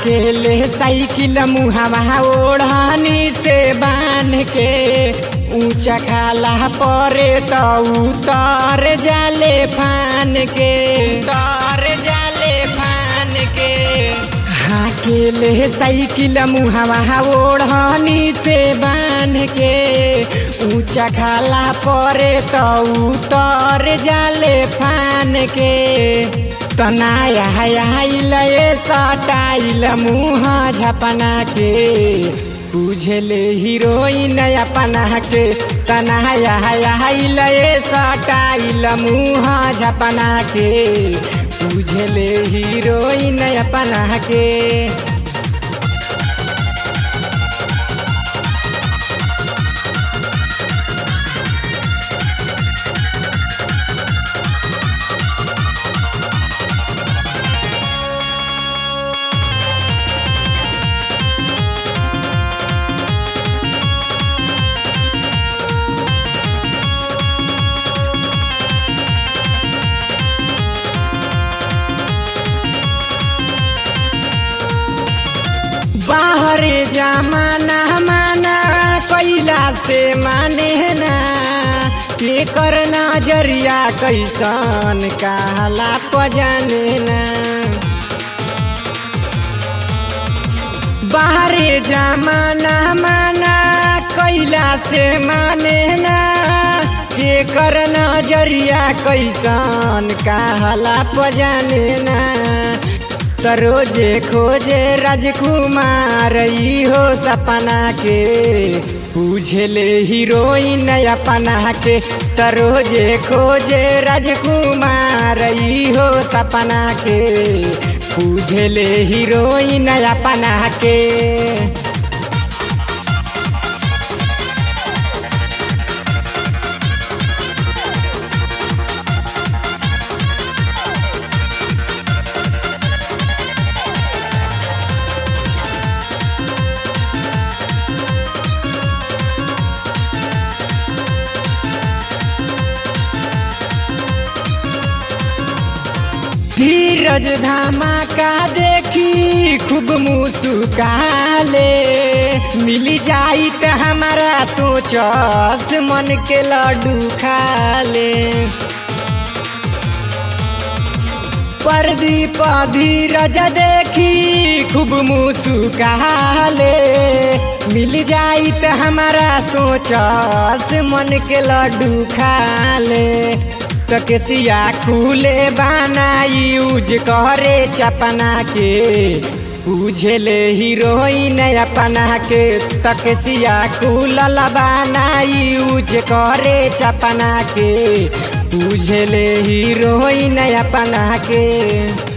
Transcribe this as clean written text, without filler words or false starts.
हाकेले cycle मुहावा ओढ़नी से बांध के ऊंचा खाला परे तो उतर जाले फान के हाकेले साइकिल मुहावा ओढ़नी से बांध के ऊंचा खाला परे तो उतर जाले फान के तनाया आइल सटाइल मुँह झपना के बुझले हीरोइन अपना के तनाया आइल सटाइल मुँह झपना के बुझले हीरोइन अपना के बाहर जमाना माना कैला से माने ना के कर नजरिया कैसन कहला पजाने ना बाहर जमाना माना कैला से माने ना के कर नजरिया कैसन कहला पजाने ना तरोजे खोजे राजकुमार हो सपना के बुझले हीरोइन अपना के तरोजे खोजे राजकुमार हो सपना के बुझले हीरोइन अपना के धीरज धमाका देखी खूब मुस्काले मिली जाई त हमारा सोचस मन के लड्डू खाले प्रदीप धीरज देखी खूब मुस्काले मिल जाई त हमारा सोचस मन के लड्डू खाले तकसिया खुले बनाई यूज करे चपना के बुझले हीरोइन अपना के तकसिया खुलल बनाई यूज करे चपना के बुझले हीरोइन अपना के।